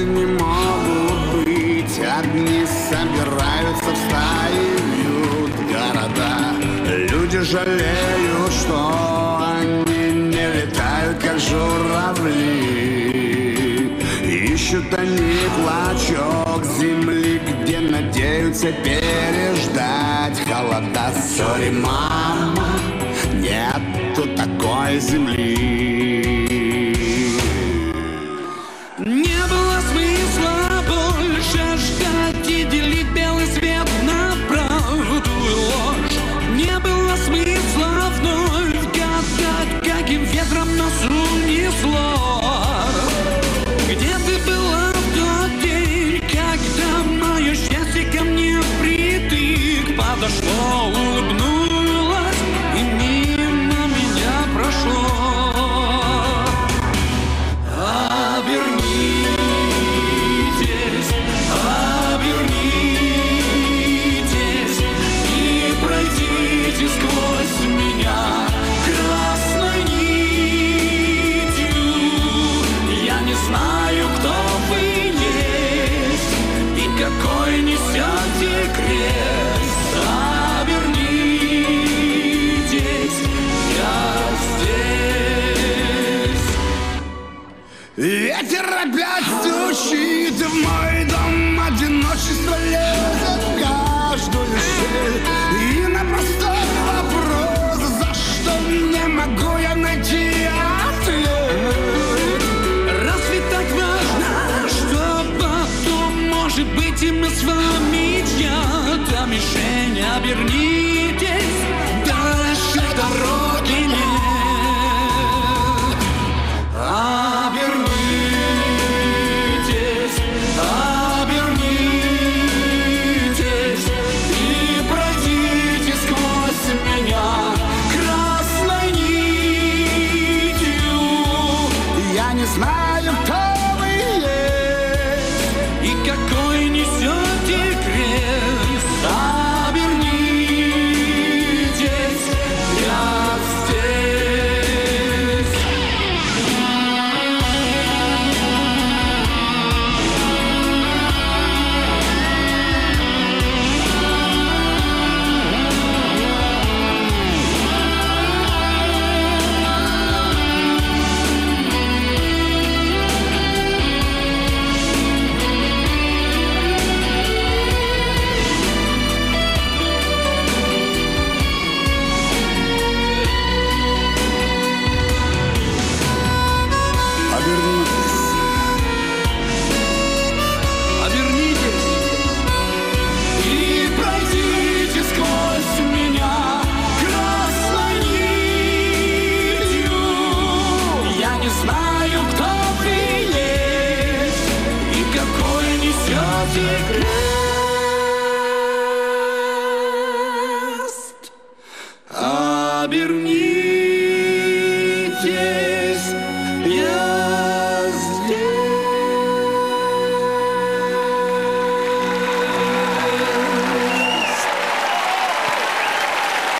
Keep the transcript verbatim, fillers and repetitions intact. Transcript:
не могут быть. Одни собираются в стаи, бьют города. Люди жалеют, что они не летают, как журавли. Ищут они клочок земли, где надеются переждать холода. Сори, мама, нету такой земли. Не было смысла больше ждать и делить белый свет на правду и ложь. Не было смысла вновь гадать, каким ветром нас унесло. Где ты была в тот день, когда мое счастье ко мне впритык подошло, улыбнулась и мимо меня прошло? Обернитесь, обернитесь и пройдите сквозь меня красной нитью. Я не знаю, кто вы есть и какой несете крест. Обернитесь, я здесь. Ветер опять стучит в мой дом, одиночество лезет в каждую щель. И на простой вопрос, за что не могу я найти ответ. Разве так важно, что потом, может быть, и мы с вами чья-то мишень? Обернитесь, дальше дороги нет. Обернитесь, обернитесь и пройдите сквозь меня красной нитью. Я не знаю, кто вы есть и какой несете крест. Обернитесь, я здесь. Обернитесь и пройдите сквозь меня красной нитью. Я не знаю, кто вы есть и какой несете крест. Обернитесь, я